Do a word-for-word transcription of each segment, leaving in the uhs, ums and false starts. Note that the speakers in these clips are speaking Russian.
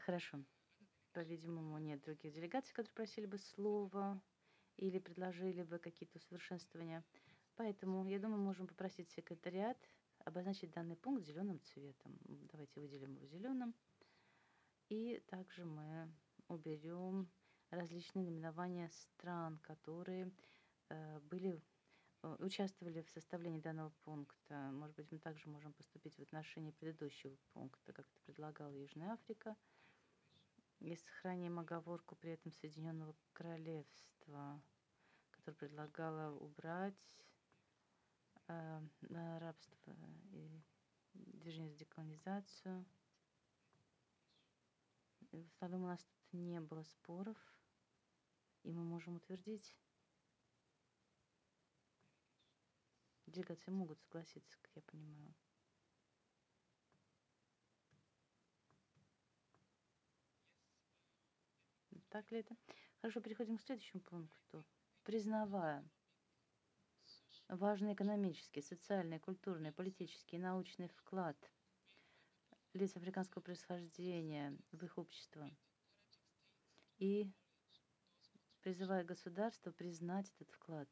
Хорошо. По-видимому, нет других делегаций, которые просили бы слова или предложили бы какие-то усовершенствования. Поэтому, я думаю, можем попросить секретариат обозначить данный пункт зеленым цветом. Давайте выделим его зеленым. И также мы уберем различные наименования стран, которые э, были, э, участвовали в составлении данного пункта. Может быть, мы также можем поступить в отношении предыдущего пункта, как это предлагала Южная Африка. И сохраним оговорку при этом Соединенного Королевства, которое предлагало убрать э, рабство и движение за деколонизацию. В остальном у нас тут не было споров, и мы можем утвердить. Делегации могут согласиться, как я понимаю. Так ли это? Хорошо, переходим к следующему пункту. Признавая важный экономический, социальный, культурный, политический и научный вклад лиц африканского происхождения в их общество и призывая государство признать этот вклад.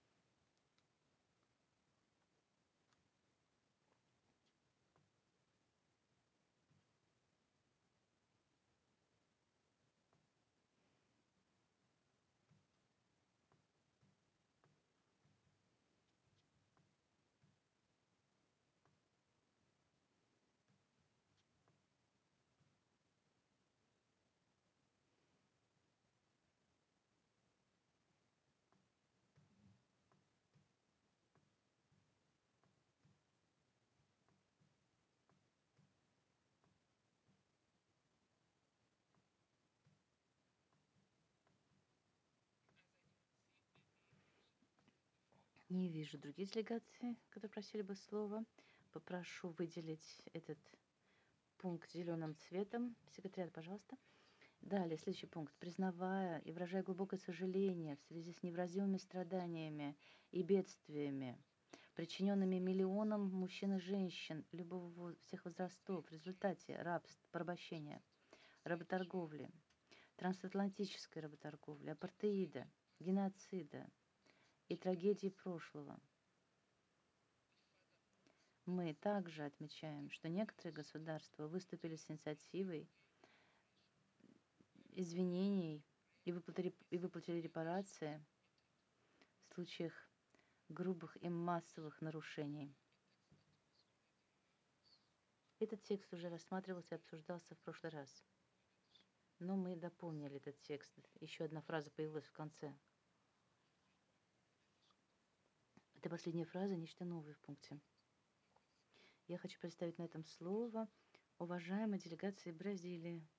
Не вижу других делегаций, которые просили бы слова. Попрошу выделить этот пункт зеленым цветом. Секретарь, пожалуйста. Далее, следующий пункт. Признавая и выражая глубокое сожаление в связи с невыразимыми страданиями и бедствиями, причиненными миллионам мужчин и женщин любого всех возрастов в результате рабства, порабощения, работорговли, трансатлантической работорговли, апартеида, геноцида и трагедии прошлого. Мы также отмечаем, что некоторые государства выступили с инициативой извинений и выплатили, и выплатили репарации в случаях грубых и массовых нарушений. Этот текст уже рассматривался и обсуждался в прошлый раз. Но мы дополнили этот текст. Еще одна фраза появилась в конце. Это последняя фраза, нечто новое в пункте. Я хочу представить на этом слово уважаемой делегации Бразилии.